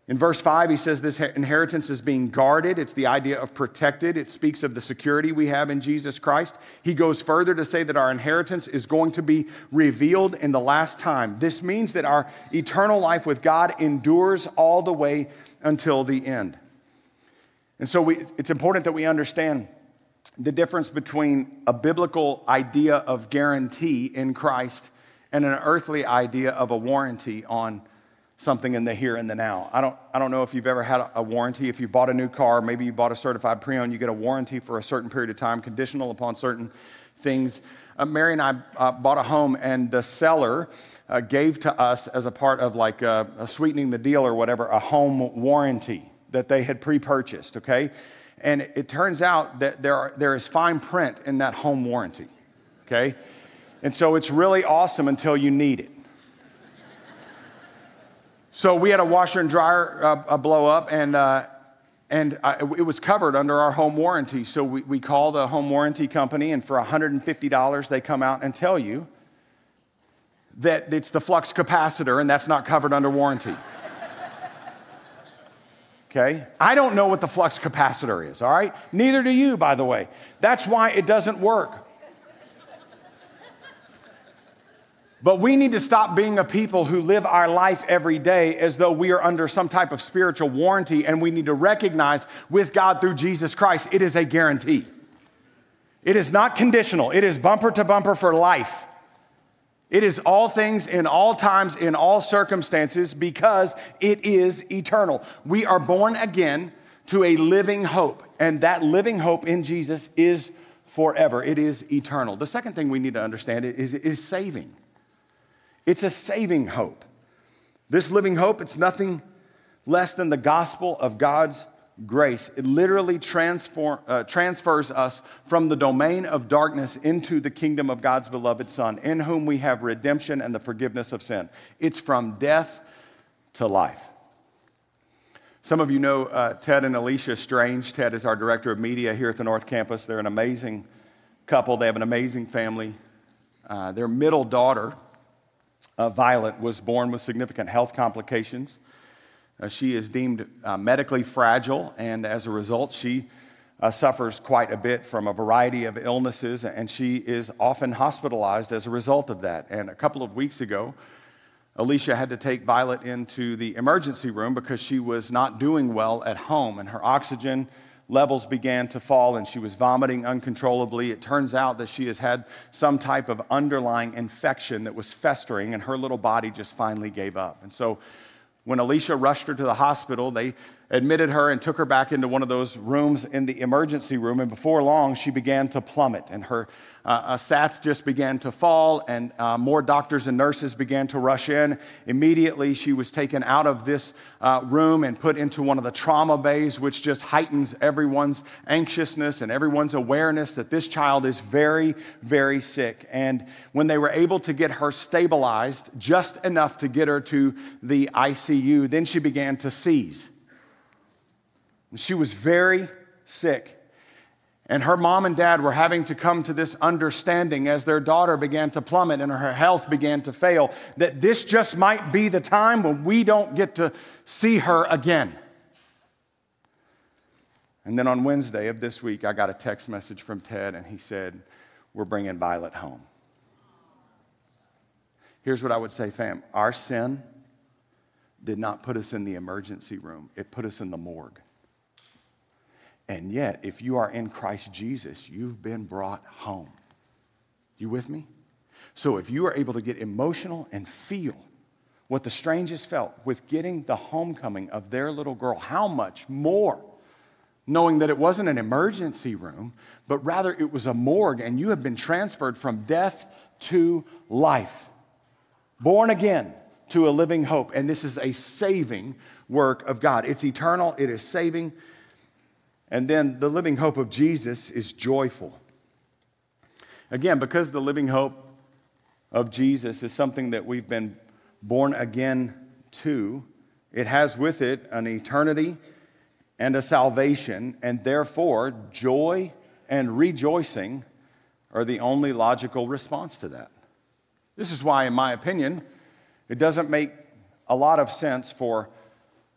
In verse five, he says this inheritance is being guarded. It's the idea of protected. It speaks of the security we have in Jesus Christ. He goes further to say that our inheritance is going to be revealed in the last time. This means that our eternal life with God endures all the way until the end. And so we, it's important that we understand the difference between a biblical idea of guarantee in Christ and an earthly idea of a warranty on something in the here and the now. I don't, I don't know if you've ever had a warranty. If you bought a new car, maybe you bought a certified pre-owned, you get a warranty for a certain period of time, conditional upon certain things. Uh, Mary and I uh, bought a home, and the seller uh, gave to us as a part of like uh, a sweetening the deal or whatever, a home warranty that they had pre-purchased, okay? And it, it turns out that there, are, there is fine print in that home warranty, okay? And so it's really awesome until you need it. So we had a washer and dryer uh, blow up, and uh, and I, it was covered under our home warranty. So we, we called a home warranty company, and for one hundred fifty dollars, they come out and tell you that it's the flux capacitor, and that's not covered under warranty. Okay? I don't know what the flux capacitor is, all right? Neither do you, by the way. That's why it doesn't work. But we need to stop being a people who live our life every day as though we are under some type of spiritual warranty, and we need to recognize with God through Jesus Christ, it is a guarantee. It is not conditional. It is bumper to bumper for life. It is all things in all times, in all circumstances, because it is eternal. We are born again to a living hope, and that living hope in Jesus is forever. It is eternal. The second thing we need to understand is it is saving. It's a saving hope. This living hope, it's nothing less than the gospel of God's grace. It literally transform, uh, transfers us from the domain of darkness into the kingdom of God's beloved Son, in whom we have redemption and the forgiveness of sin. It's from death to life. Some of you know uh, Ted and Alicia Strange. Ted is our director of media here at the North Campus. They're an amazing couple. They have an amazing family. Uh, their middle daughter, Uh, Violet, was born with significant health complications. Uh, she is deemed uh, medically fragile, and as a result, she uh, suffers quite a bit from a variety of illnesses, and she is often hospitalized as a result of that. And a couple of weeks ago, Alicia had to take Violet into the emergency room because she was not doing well at home, and her oxygen levels began to fall, and she was vomiting uncontrollably. It turns out that she has had some type of underlying infection that was festering, and her little body just finally gave up. And so when Alicia rushed her to the hospital, they admitted her and took her back into one of those rooms in the emergency room, and before long, she began to plummet, and her uh, uh, sats just began to fall, and uh, more doctors and nurses began to rush in. Immediately, she was taken out of this uh, room and put into one of the trauma bays, which just heightens everyone's anxiousness and everyone's awareness that this child is very, very sick. And when they were able to get her stabilized just enough to get her to the I C U, then she began to seize. She was very sick. And her mom and dad were having to come to this understanding as their daughter began to plummet and her health began to fail, that this just might be the time when we don't get to see her again. And then on Wednesday of this week, I got a text message from Ted, and he said, "We're bringing Violet home." Here's what I would say, fam. Our sin did not put us in the emergency room. It put us in the morgue. And yet, if you are in Christ Jesus, you've been brought home. You with me? So if you are able to get emotional and feel what the strangest felt with getting the homecoming of their little girl, how much more, knowing that it wasn't an emergency room, but rather it was a morgue, and you have been transferred from death to life, born again to a living hope. And this is a saving work of God. It's eternal. It is saving. And then the living hope of Jesus is joyful. Again, because the living hope of Jesus is something that we've been born again to, it has with it an eternity and a salvation, and therefore joy and rejoicing are the only logical response to that. This is why, in my opinion, it doesn't make a lot of sense for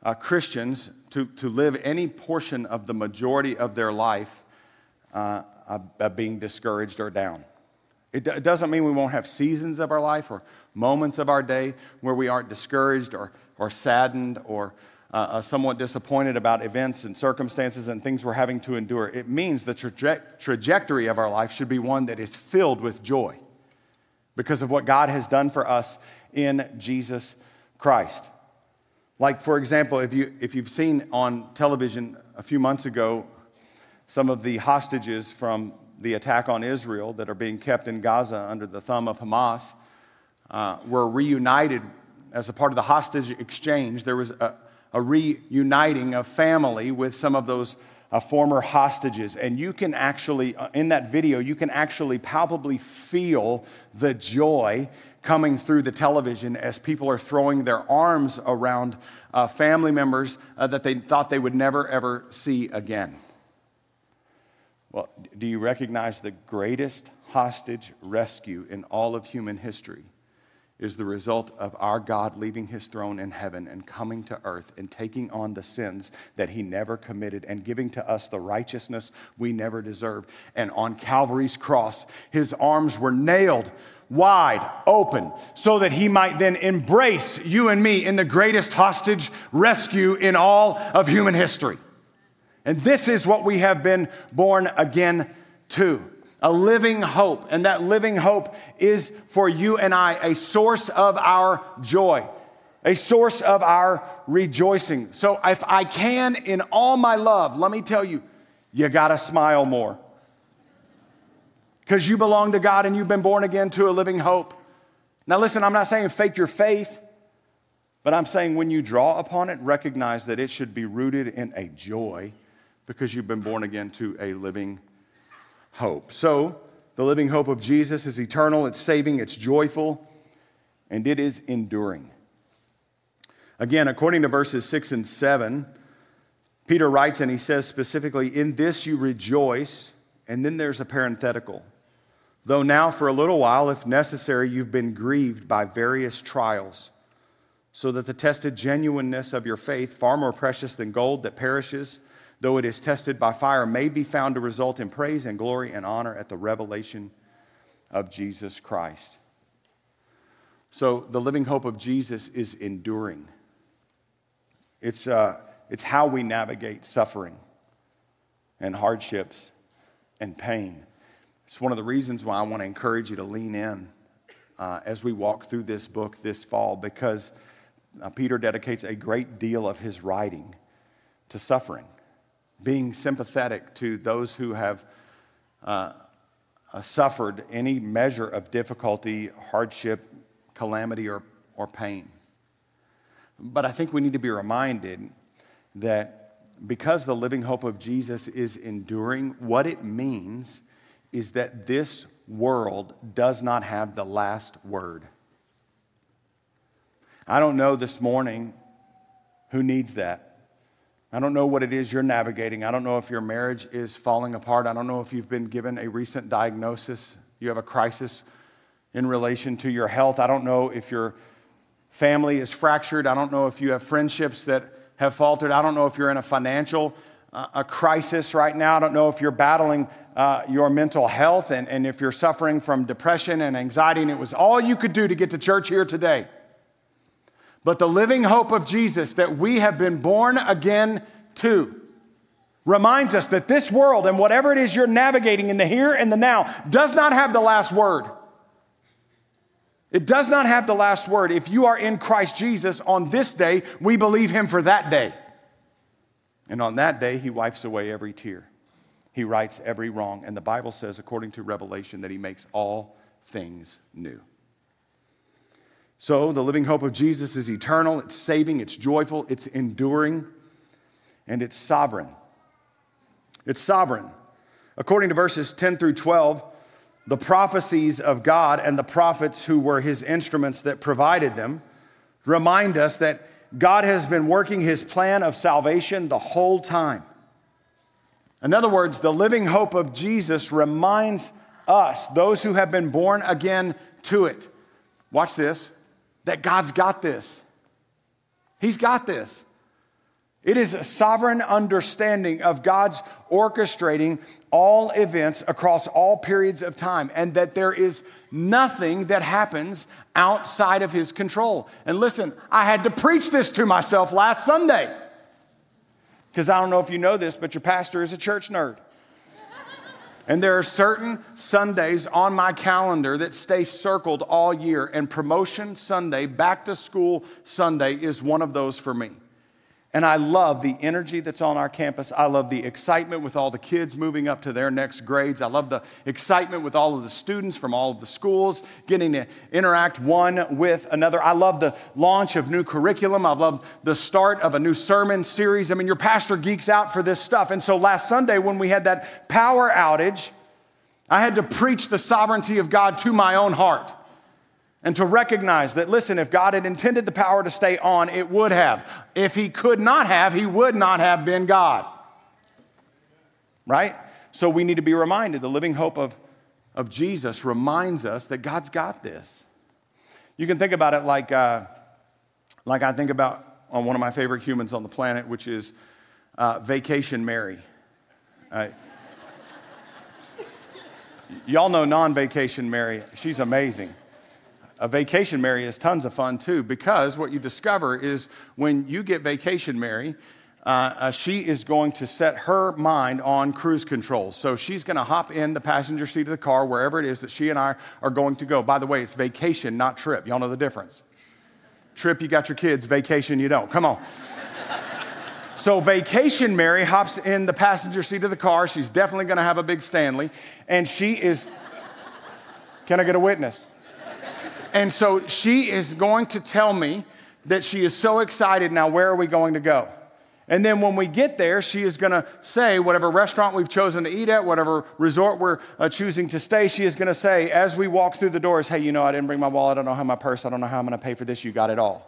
uh, Christians to, to live any portion of the majority of their life uh, of, of being discouraged or down. It, d- it doesn't mean we won't have seasons of our life or moments of our day where we aren't discouraged or, or saddened or uh, uh, somewhat disappointed about events and circumstances and things we're having to endure. It means the traje- trajectory of our life should be one that is filled with joy because of what God has done for us in Jesus Christ. Like, for example, if, you, if you've seen on television a few months ago some of the hostages from the attack on Israel that are being kept in Gaza under the thumb of Hamas uh, were reunited as a part of the hostage exchange. There was a, a reuniting of family with some of those uh, former hostages. And you can actually, uh, in that video, you can actually palpably feel the joy coming through the television as people are throwing their arms around uh, family members uh, that they thought they would never, ever see again. Well, do you recognize the greatest hostage rescue in all of human history is the result of our God leaving his throne in heaven and coming to earth and taking on the sins that he never committed and giving to us the righteousness we never deserved. And on Calvary's cross, his arms were nailed wide open so that he might then embrace you and me in the greatest hostage rescue in all of human history. And this is what we have been born again to, a living hope. And that living hope is for you and I a source of our joy, a source of our rejoicing. So if I can, in all my love, let me tell you, you gotta smile more. Because you belong to God and you've been born again to a living hope. Now listen, I'm not saying fake your faith, but I'm saying when you draw upon it, recognize that it should be rooted in a joy because you've been born again to a living hope. So the living hope of Jesus is eternal, it's saving, it's joyful, and it is enduring. Again, according to verses six and seven, Peter writes and he says specifically, in this you rejoice, and then there's a parenthetical. Though now for a little while, if necessary, you've been grieved by various trials, so that the tested genuineness of your faith, far more precious than gold that perishes, though it is tested by fire, may be found to result in praise and glory and honor at the revelation of Jesus Christ. So the living hope of Jesus is enduring. It's, uh, it's how we navigate suffering and hardships and pain. It's one of the reasons why I want to encourage you to lean in uh, as we walk through this book this fall, because uh, Peter dedicates a great deal of his writing to suffering, being sympathetic to those who have uh, uh, suffered any measure of difficulty, hardship, calamity, or, or pain. But I think we need to be reminded that because the living hope of Jesus is enduring, what it means is that this world does not have the last word. I don't know this morning who needs that. I don't know what it is you're navigating. I don't know if your marriage is falling apart. I don't know if you've been given a recent diagnosis. You have a crisis in relation to your health. I don't know if your family is fractured. I don't know if you have friendships that have faltered. I don't know if you're in a financial uh, a crisis right now. I don't know if you're battling uh, your mental health and, and if you're suffering from depression and anxiety, and it was all you could do to get to church here today. But the living hope of Jesus that we have been born again to reminds us that this world and whatever it is you're navigating in the here and the now does not have the last word. It does not have the last word. If you are in Christ Jesus on this day, we believe him for that day. And on that day, he wipes away every tear. He rights every wrong. And the Bible says, according to Revelation, that he makes all things new. So the living hope of Jesus is eternal, it's saving, it's joyful, it's enduring, and it's sovereign. It's sovereign. According to verses ten through twelve, the prophecies of God and the prophets who were his instruments that provided them remind us that God has been working his plan of salvation the whole time. In other words, the living hope of Jesus reminds us, those who have been born again to it, watch this, that God's got this. He's got this. It is a sovereign understanding of God's orchestrating all events across all periods of time, and that there is nothing that happens outside of his control. And listen, I had to preach this to myself last Sunday, because I don't know if you know this, but your pastor is a church nerd. And there are certain Sundays on my calendar that stay circled all year, and Promotion Sunday, Back to School Sunday is one of those for me. And I love the energy that's on our campus. I love the excitement with all the kids moving up to their next grades. I love the excitement with all of the students from all of the schools getting to interact one with another. I love the launch of new curriculum. I love the start of a new sermon series. I mean, your pastor geeks out for this stuff. And so last Sunday when we had that power outage, I had to preach the sovereignty of God to my own heart. And to recognize that, listen, if God had intended the power to stay on, it would have. If he could not have, he would not have been God. Right? So we need to be reminded. The living hope of, of Jesus reminds us that God's got this. You can think about it like, uh, like I think about on one of my favorite humans on the planet, which is uh, Vacation Mary. Uh, y'all know non-Vacation Mary. She's amazing. A Vacation Mary is tons of fun too, because what you discover is when you get Vacation Mary, uh, uh, she is going to set her mind on cruise control. So she's going to hop in the passenger seat of the car, wherever it is that she and I are going to go. By the way, it's vacation, not trip. Y'all know the difference. Trip, you got your kids. Vacation, you don't. Come on. So Vacation Mary hops in the passenger seat of the car. She's definitely going to have a big Stanley. And she is, can I get a witness? And so she is going to tell me that she is so excited. Now, where are we going to go? And then when we get there, she is going to say, whatever restaurant we've chosen to eat at, whatever resort we're uh, choosing to stay, she is going to say, as we walk through the doors, hey, you know, I didn't bring my wallet. I don't know how my purse. I don't know how I'm going to pay for this. You got it all.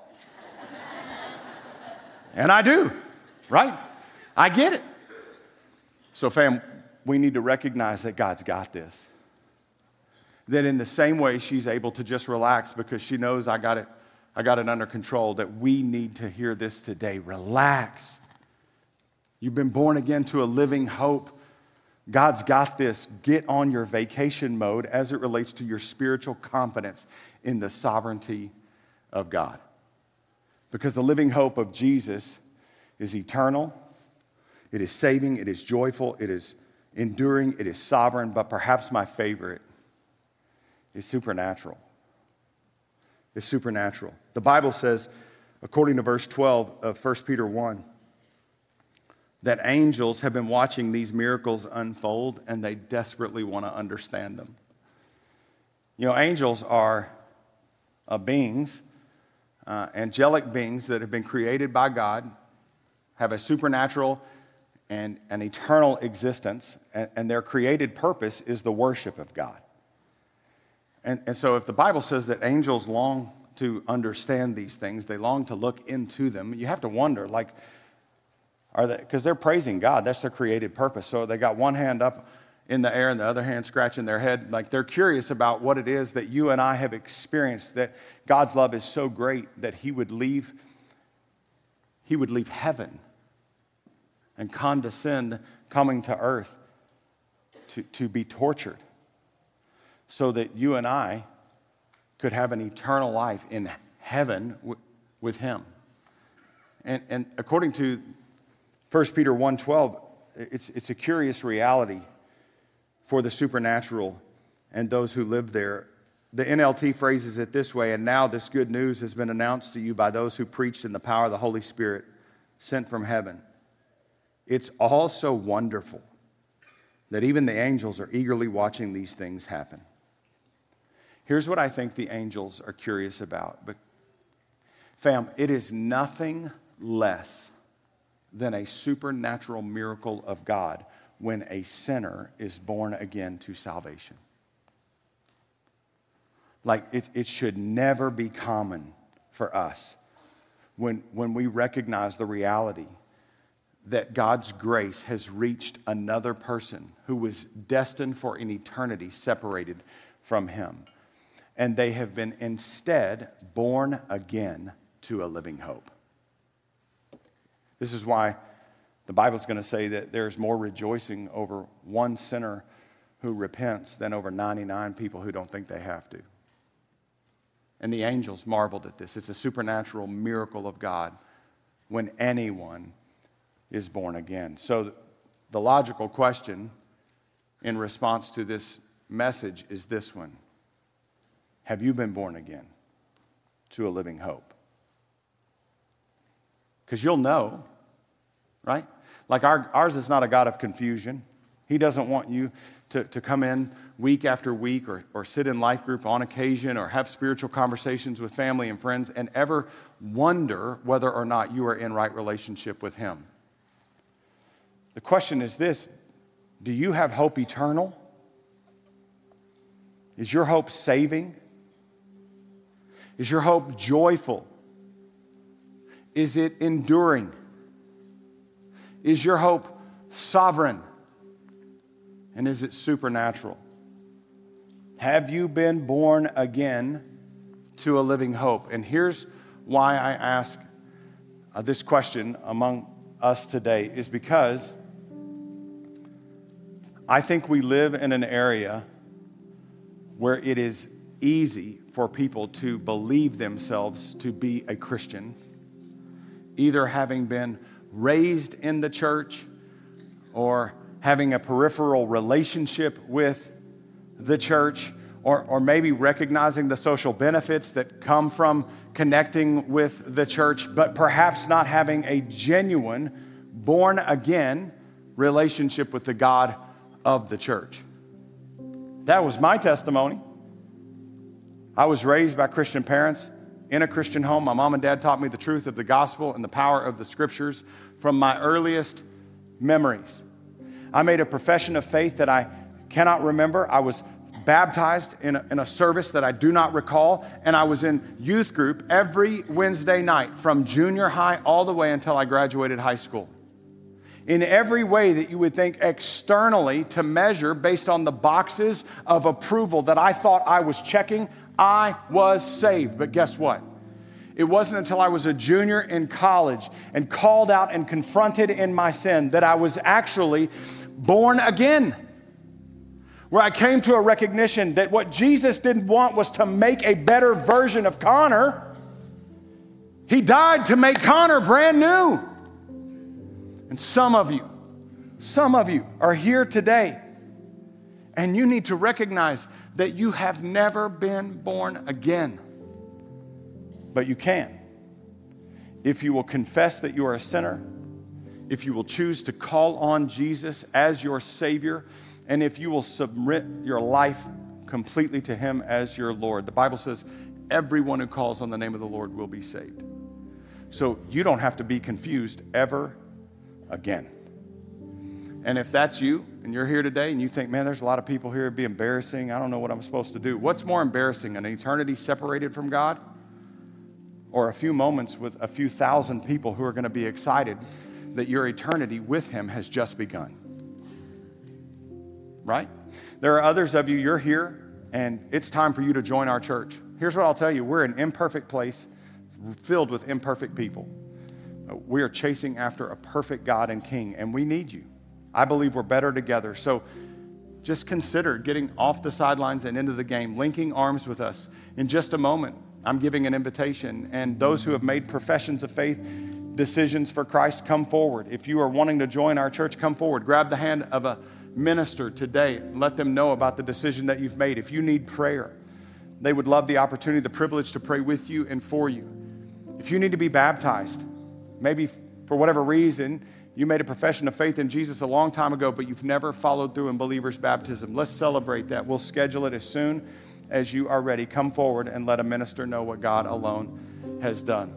And I do, right? I get it. So, fam, we need to recognize that God's got this. That in the same way she's able to just relax because she knows I got it, I got it under control, that we need to hear this today. Relax. You've been born again to a living hope. God's got this. Get on your vacation mode as it relates to your spiritual confidence in the sovereignty of God. Because the living hope of Jesus is eternal, it is saving, it is joyful, it is enduring, it is sovereign, but perhaps my favorite is supernatural. It's supernatural. The Bible says, according to verse twelve of First Peter one, that angels have been watching these miracles unfold and they desperately want to understand them. You know, angels are uh, beings, uh, angelic beings that have been created by God, have a supernatural and an eternal existence, and, and their created purpose is the worship of God. And, and so if the Bible says that angels long to understand these things, they long to look into them, you have to wonder, like, are they, because they're praising God, that's their created purpose. So they got one hand up in the air and the other hand scratching their head, like they're curious about what it is that you and I have experienced, that God's love is so great that he would leave, he would leave heaven and condescend coming to earth to, to be tortured, so that you and I could have an eternal life in heaven w- with him. And, and according to First Peter one twelve, it's, it's a curious reality for the supernatural and those who live there. The N L T phrases it this way, and now this good news has been announced to you by those who preached in the power of the Holy Spirit sent from heaven. It's all so wonderful that even the angels are eagerly watching these things happen. Here's what I think the angels are curious about. But, fam, it is nothing less than a supernatural miracle of God when a sinner is born again to salvation. Like, it, it should never be common for us when, when we recognize the reality that God's grace has reached another person who was destined for an eternity separated from him. And they have been instead born again to a living hope. This is why the Bible's going to say that there's more rejoicing over one sinner who repents than over ninety-nine people who don't think they have to. And the angels marveled at this. It's a supernatural miracle of God when anyone is born again. So the logical question in response to this message is this one. Have you been born again to a living hope? Because you'll know, right? Like our, ours is not a God of confusion. He doesn't want you to, to come in week after week or, or sit in life group on occasion or have spiritual conversations with family and friends and ever wonder whether or not you are in right relationship with Him. The question is this: do you have hope eternal? Is your hope saving? Is your hope joyful? Is it enduring? Is your hope sovereign? And is it supernatural? Have you been born again to a living hope? And here's why I ask uh, this question among us today, is because I think we live in an area where it is easy for people to believe themselves to be a Christian, either having been raised in the church or having a peripheral relationship with the church, or, or maybe recognizing the social benefits that come from connecting with the church, but perhaps not having a genuine, born-again relationship with the God of the church. That was my testimony. I was raised by Christian parents in a Christian home. My mom and dad taught me the truth of the gospel and the power of the scriptures from my earliest memories. I made a profession of faith that I cannot remember. I was baptized in a, in a service that I do not recall, and I was in youth group every Wednesday night from junior high all the way until I graduated high school. In every way that you would think externally to measure based on the boxes of approval that I thought I was checking, I was saved. But guess what? It wasn't until I was a junior in college and called out and confronted in my sin that I was actually born again. Where I came to a recognition that what Jesus didn't want was to make a better version of Connor. He died to make Connor brand new. And some of you, some of you are here today, and you need to recognize that you have never been born again. But you can. If you will confess that you are a sinner, if you will choose to call on Jesus as your Savior, and if you will submit your life completely to Him as your Lord. The Bible says everyone who calls on the name of the Lord will be saved. So you don't have to be confused ever again. And if that's you, and you're here today, and you think, man, there's a lot of people here, it'd be embarrassing, I don't know what I'm supposed to do. What's more embarrassing, an eternity separated from God? Or a few moments with a few thousand people who are going to be excited that your eternity with Him has just begun? Right? There are others of you, you're here, and it's time for you to join our church. Here's what I'll tell you. We're an imperfect place filled with imperfect people. We are chasing after a perfect God and King, and we need you. I believe we're better together. So just consider getting off the sidelines and into the game, linking arms with us. In just a moment, I'm giving an invitation, and those who have made professions of faith, decisions for Christ, come forward. If you are wanting to join our church, come forward. Grab the hand of a minister today. Let them know about the decision that you've made. If you need prayer, they would love the opportunity, the privilege to pray with you and for you. If you need to be baptized, maybe for whatever reason, you made a profession of faith in Jesus a long time ago, but you've never followed through in believer's baptism. Let's celebrate that. We'll schedule it as soon as you are ready. Come forward and let a minister know what God alone has done.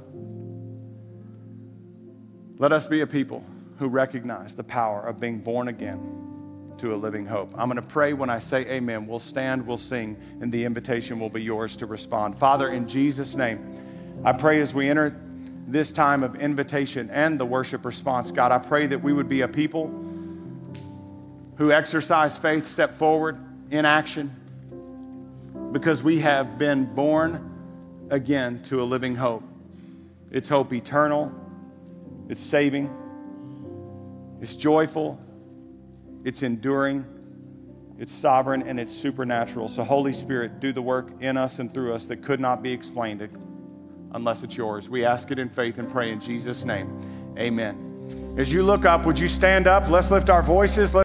Let us be a people who recognize the power of being born again to a living hope. I'm going to pray. When I say amen, we'll stand, we'll sing, and the invitation will be yours to respond. Father, in Jesus' name, I pray as we enter this time of invitation and the worship response, God, I pray that we would be a people who exercise faith, step forward in action, because we have been born again to a living hope. It's hope eternal. It's saving. It's joyful. It's enduring. It's sovereign, and it's supernatural. So Holy Spirit, do the work in us and through us that could not be explained unless it's yours. We ask it in faith and pray in Jesus' name. Amen. As you look up, would you stand up? Let's lift our voices. Let's